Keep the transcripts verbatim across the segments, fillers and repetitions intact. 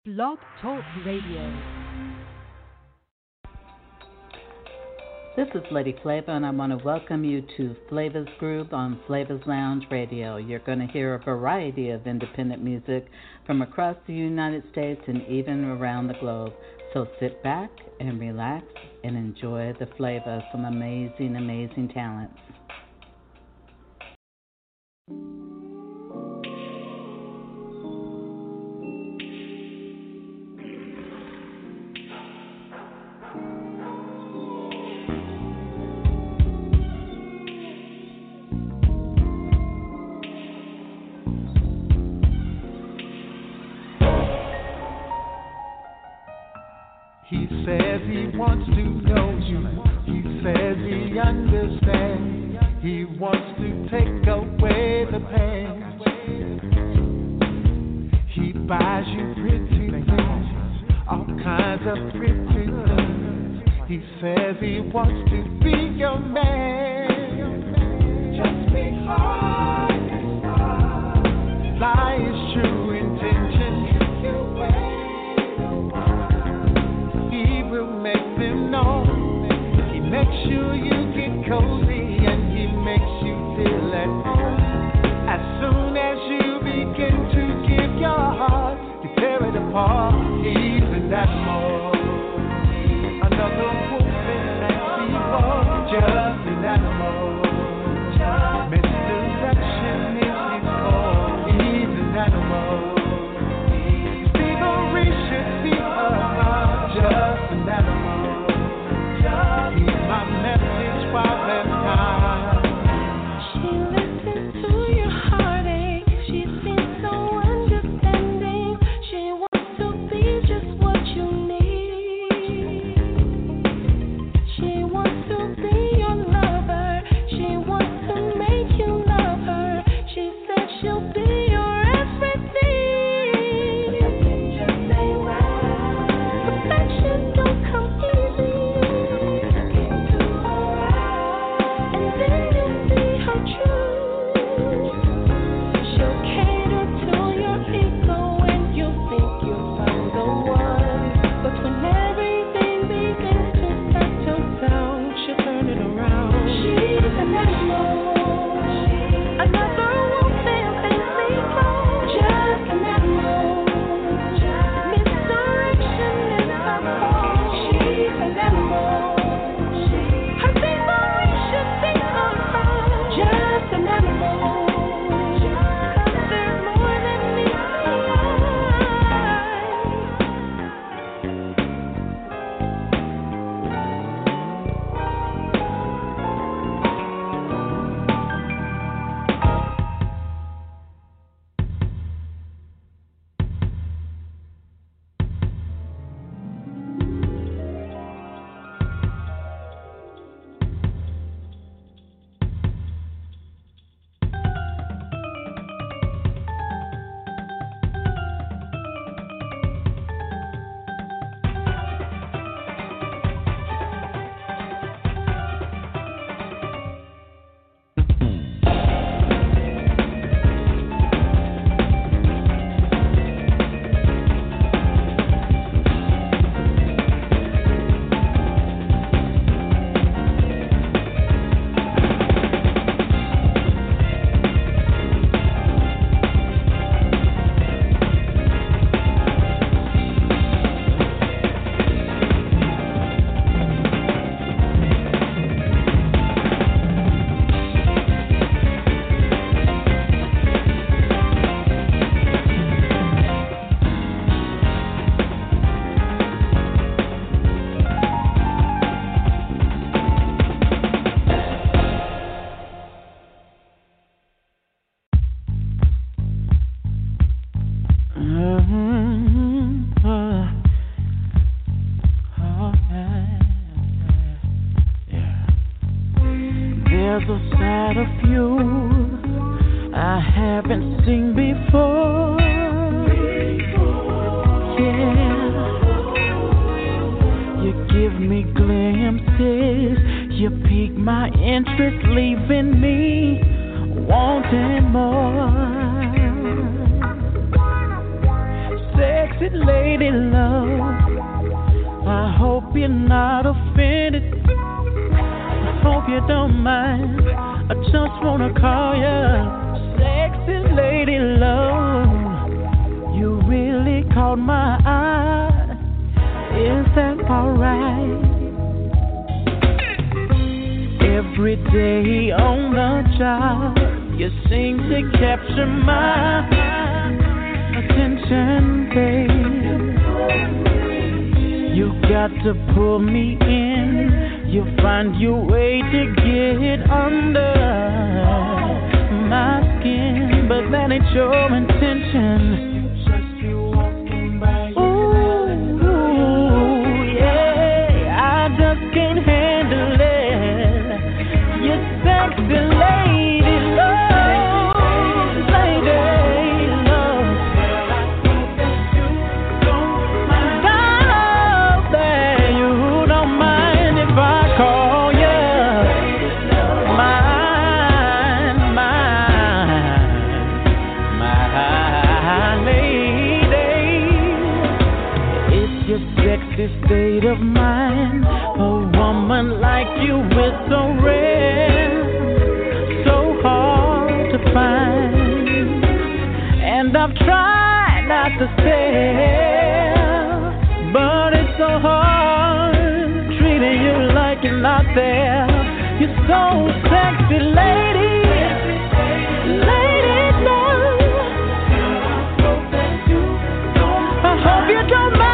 Blog Talk Radio. This is Lady Flava, and I want to welcome you to Flava's Groove on Flava's Lounge Radio. You're going to hear a variety of independent music from across the United States and even around the globe. So sit back and relax and enjoy the flavor of some amazing, amazing talents. He says he wants to know you. He says he understands. He wants to take away the pain. He buys you pretty things, all kinds of pretty things. He says he wants to be your man. Just be hard and hard. Lie his true intention. Make sure you get cozy and he makes you feel at home. As soon as you begin to give your heart, you tear it apart. He's in that mode. Another wolf in fancy world, just in that mode. Misdirection is his call. He's in that mode. Thievery should be allowed, just in that mode. My message while there's time. She listens to your heartache. She seems so understanding. She wants to be just what you need. She wants to be your lover. She wants to make you love her. She said she'll be your everything. Just ain't right. Perfection don't come easy. Sexy lady love. I hope you're not offended. I hope you don't mind. I just wanna call you sexy lady love. You really caught my eye. Is that alright? Every day on the job, you seem to capture my attention, babe. You got to pull me in. You find your way to get under my skin, but that ain't your intention. State of mind, a woman like you is so rare, so hard to find, and I've tried not to stare, but it's so hard treating you like you're not there. You're so sexy, lady, lady love. I hope you don't mind.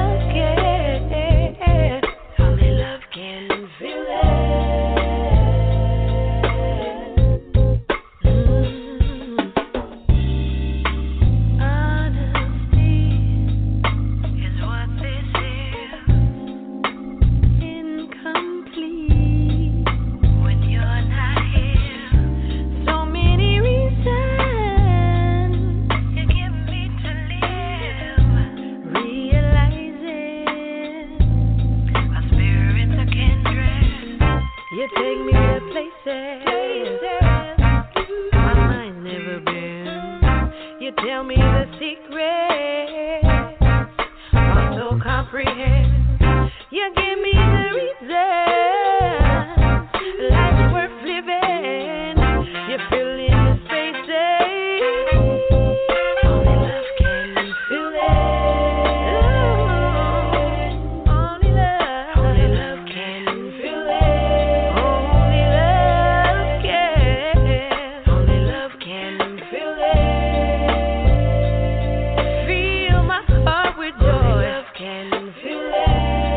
Feel it. hard to comprehend. You give me the reason life's worth living. You fill in the spaces only love can fill it. Only love, only love can fill it. Only love can, only love can fill it. Fill my heart with joy. Only love can fill it.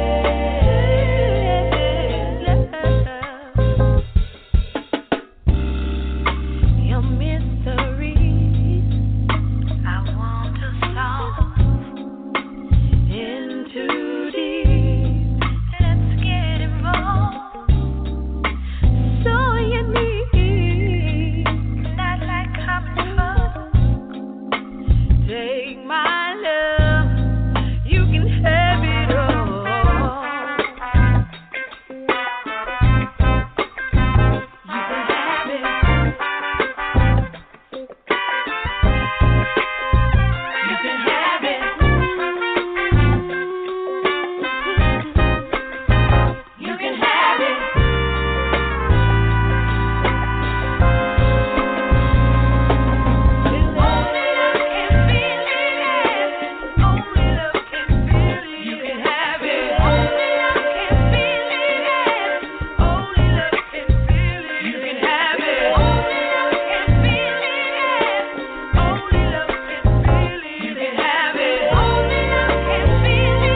Your mysteries I want to solve. In too deep, let's get involved. So unique, not like common fun. Take my love, you can have it all. You can have it. You can have it. You can have it. Only love can feel it. Only love can feel it. You can have it. Only love can feel it. Only love can feel it. You can have it. Only love can feel it. Only love can feel it. You can have it. Only love can feel it.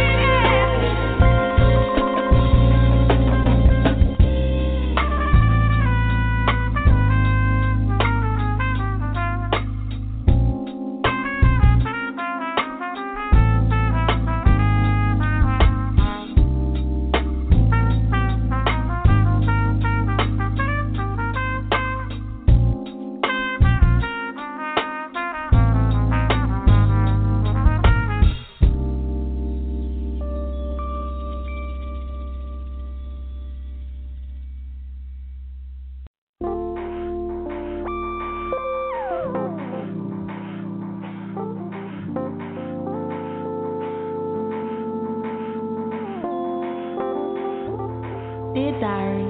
Dear diary,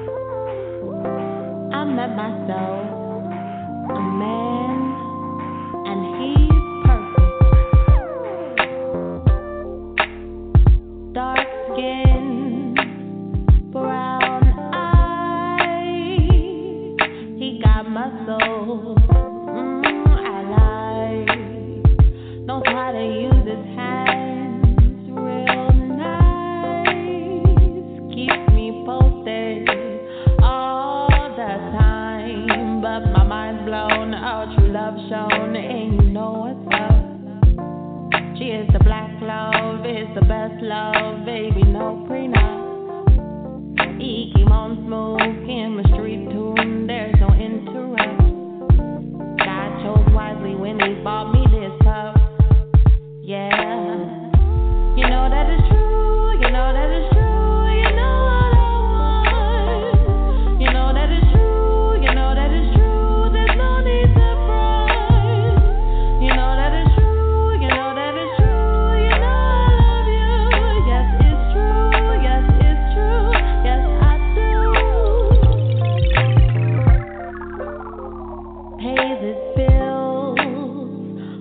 I met myself a man, and he's perfect. Dark skin, brown eyes, he got muscles. Mm, I like. Knows how to use his hands real nice. Keeps me posted all the time, but my mind's blown. Our true love shown, and you know what's up. She is the black love, it's the best love, baby, no prenup. He keep on smooth, chemistry tune, there's no interrupt. God chose wisely when he bought me this pup. Yeah, you know that is true, you know that is true, you know what I want. You know that is true, you know that is true, there's no need to front. You know that is true, you know that is true, you know I love you. Yes, it's true, yes, it's true, yes, I do. Pays his bills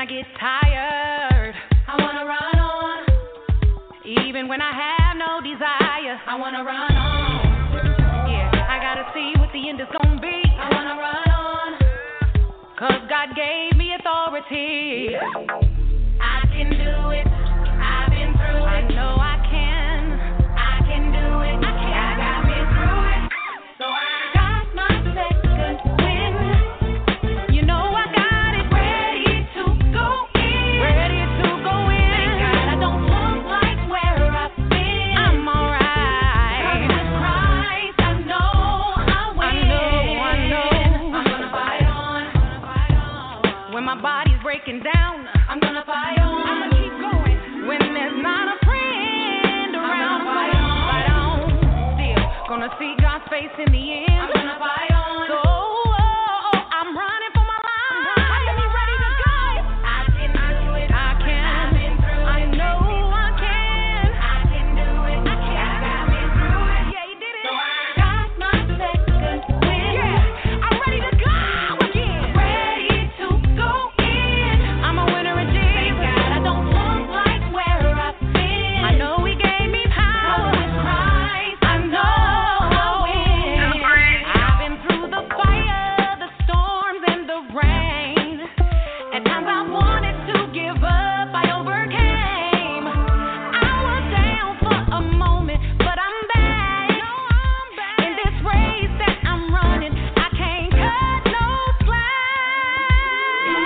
get tired, I wanna run on. Even when I have no desire, I wanna run on. Yeah, I gotta see what the end is gonna be. I wanna run on. Cause God gave me authority. I can do it. I've been through it. I know I can. I can do it. I can. I got me through it. So I got my second wind. You know I got it ready to go in. Ready to go in. Thank God I don't look like where I've been. I'm alright. 'Cause with Christ I know I win. I know, I know. I'm gonna fight on. When my body's breaking down, I'm gonna fight on. I'm gonna keep going. When there's not a friend around, I'm gonna fight on. Fight on. Still gonna see God's face in the end. I'm gonna fight on. So oh, I'm running for my life. I can be ready to go. I can do it. I can. I've been through it. I know I can. I can do it. I can. I got me through it. Yeah, you did it. So I got my second wind. Yeah, I'm ready to go again. Ready to go in. I'm a winner in Jesus. Thank God I don't look like where I've been. I know He gave me power. With Christ I know I'll win. I've been through the fire, the storms, and the rain. At times I wanted to give up, I overcame. I was down for a moment, but I'm back. In this race that I'm running, I can't cut no slack.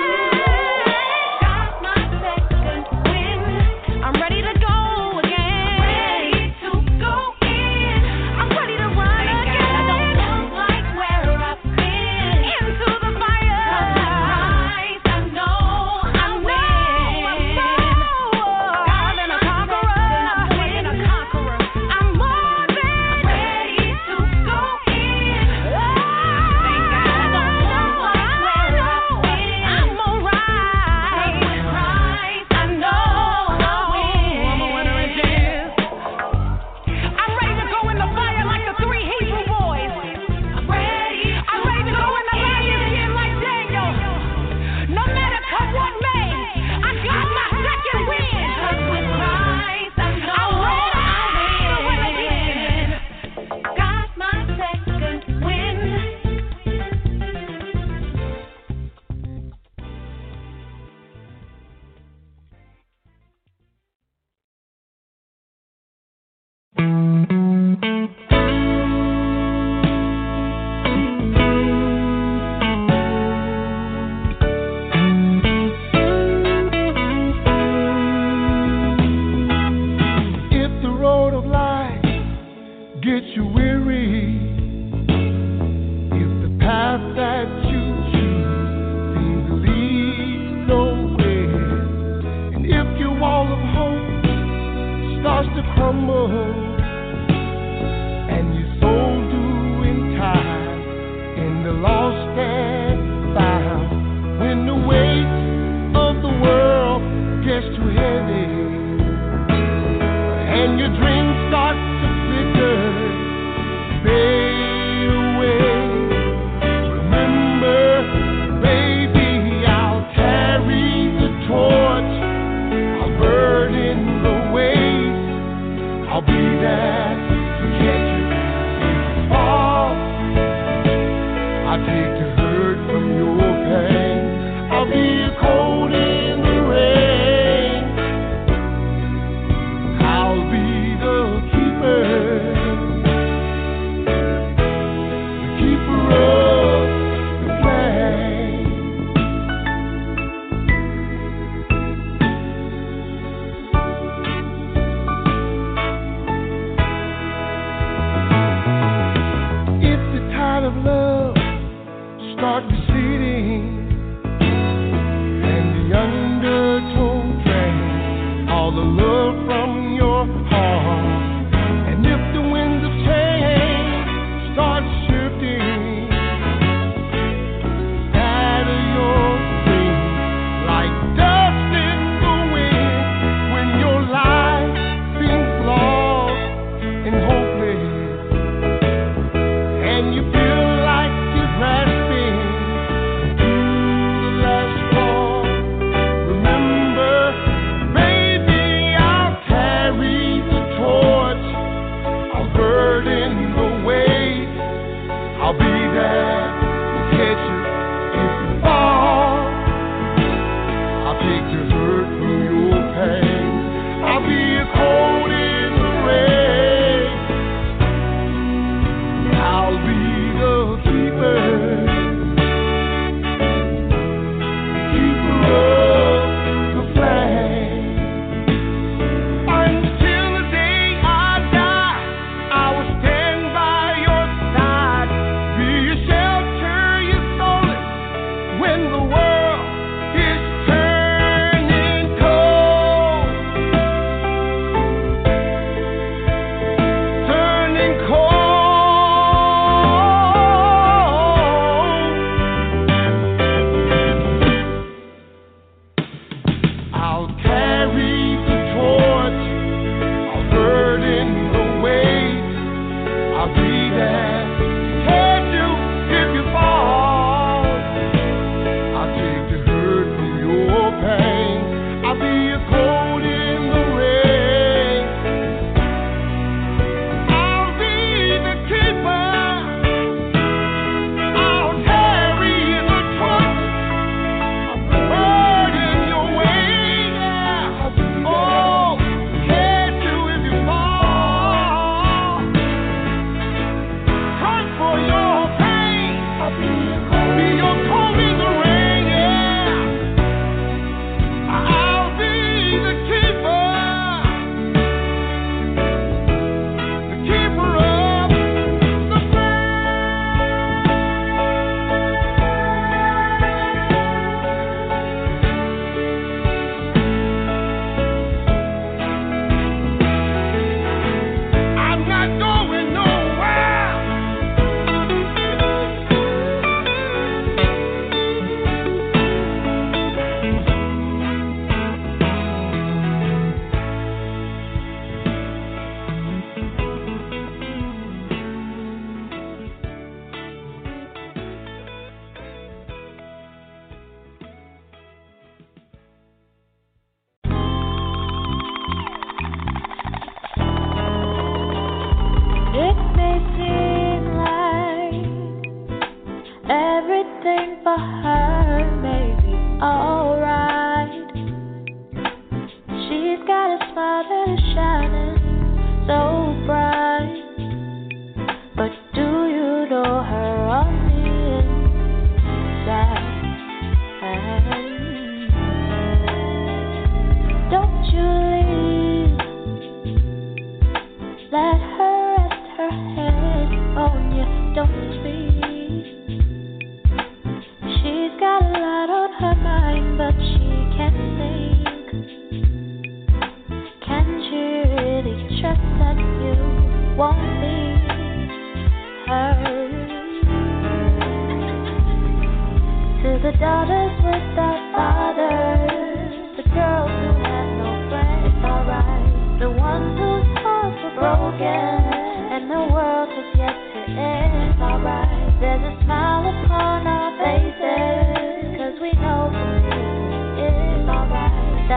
Got my second wind. I'm ready to go again. Ready to go in. I'm ready to run again. I don't look like where I've been. Into the fire. 'Cause with Christ I know I win. More than a conqueror. More than a conqueror. I'm more than ready to go in. Thank God I don't look like where I've been. I'm alright. 'Cause with Christ I know I'll win. I'm a winner in Jesus. I'm ready to go in the fire like the three Hebrew boys. I'm ready. I'm ready to go in the lion's den like Daniel. No matter come what may, I got my second wind. 'Cause with Christ I know I'll win. Got my second wind. If the road of life gets you weary, if the path that you choose seems to lead nowhere, and if your wall of hope starts to crumble, and your soul doing time in the lost and found, when the weight of the world gets too heavy, and your dreams start to flicker, fade away. Remember, baby, I'll carry the torch, I'll burden the weight, I'll be there to catch you if you fall. I'll take the hurt from your pain, I'll be your cold in the rain. I'll be the keeper, the keeper of the flame. If the tide of love start receding, and the undertow drains all the love from your heart, and if the winds of change start shifting, scatter your dreams like dust in the wind. When your life seems lost and hopeless, and you feel like you're grasping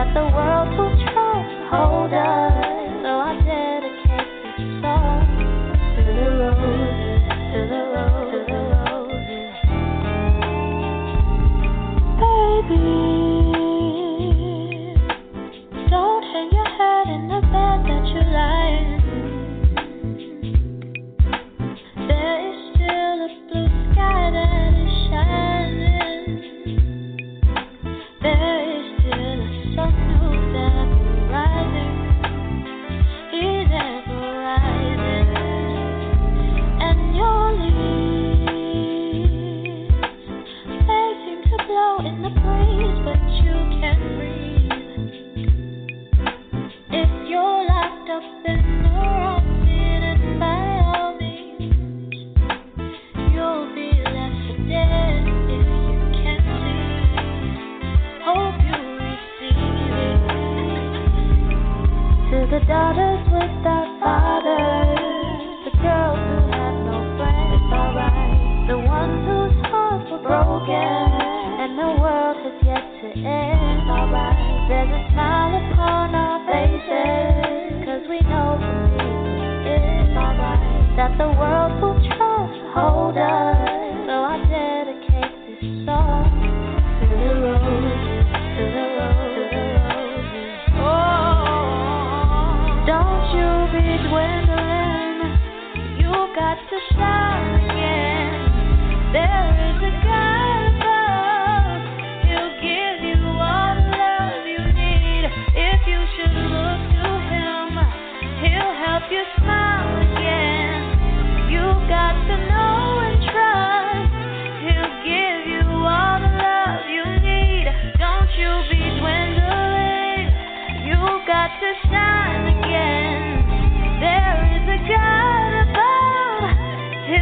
that the world will try to hold us. So I dedicate this song to the roses, to the roses, to the roses. Baby, don't hang your head in the bed that you lie in. There is still a blue sky that is shining. There is still a sun who's ever rising. He's ever rising. And your leaves, they seem to blow in the breeze, but you can't breathe. If you're locked up in the wrong seat, and by all means, you'll be left for dead if you can't see. Hope you receive it. To the daughters without fathers, the girls who have no friends, it's alright. The ones whose hearts were broken and the world has yet to end, alright. There's a smile upon our faces, cause we know from people it's alright. That the world will try to hold us. So I dedicate this song to the roses, to the roses, to the roses. Oh, don't you be dwindling. You got to shine again. There is a God above. He'll give you all the love you need. If you should look to Him, He'll help you smile again. You got to know and trust. He'll give you all the love you need. Don't you be dwindling. You got to shine again. There is a God above.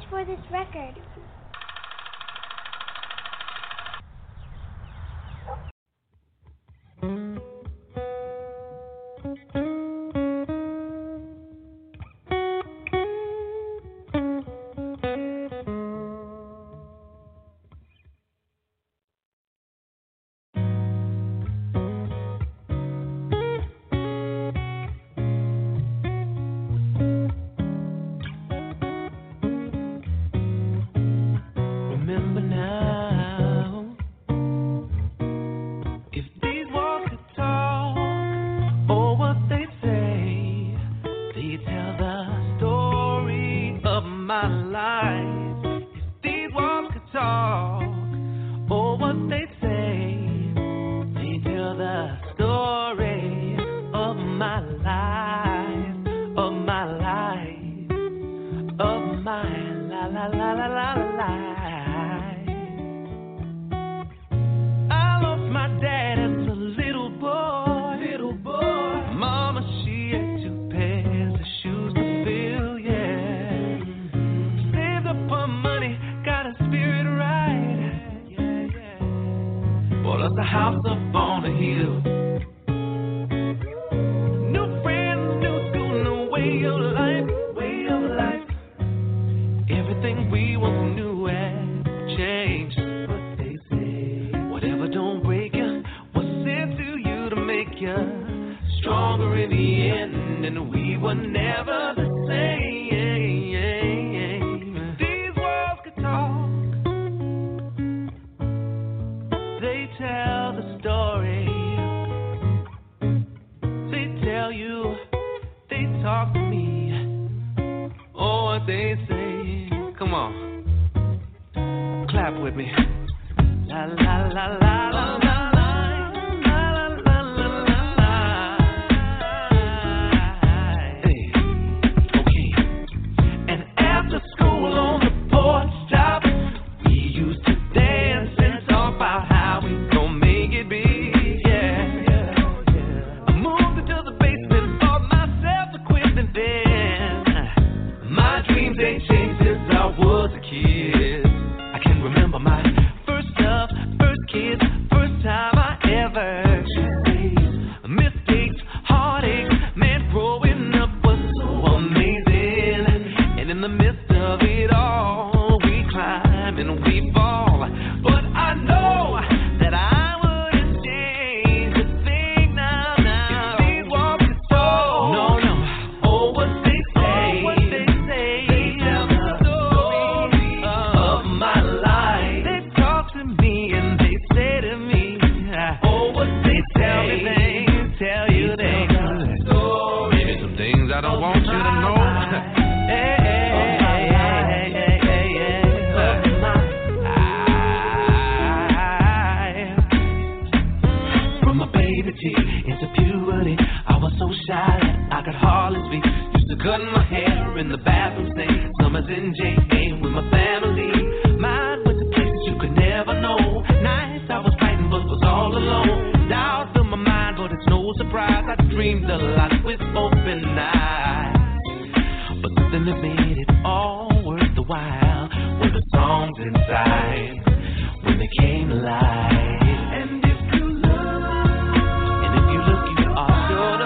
for this record.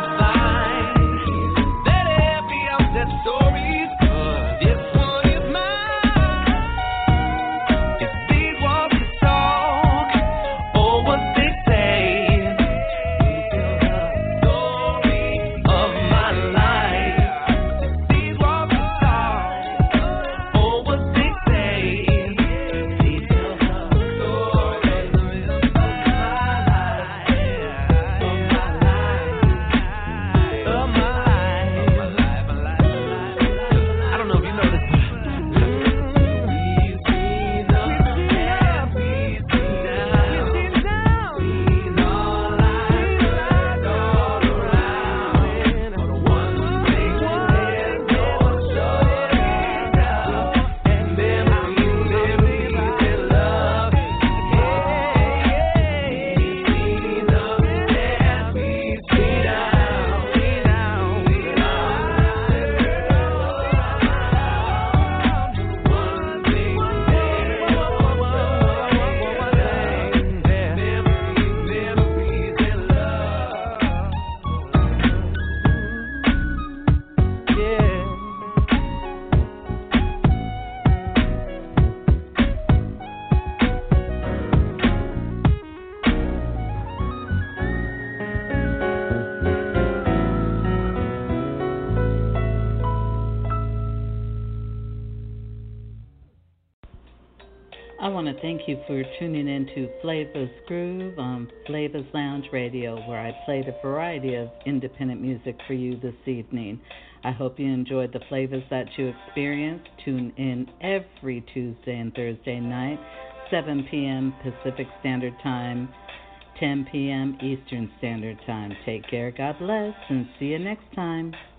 Stories, this one is mine. I want to thank you for tuning in to Flavors Groove on Flavors Lounge Radio, where I played a variety of independent music for you this evening. I hope you enjoyed the flavors that you experienced. Tune in every Tuesday and Thursday night, seven p.m. Pacific Standard Time, ten p.m. Eastern Standard Time. Take care, God bless, and see you next time.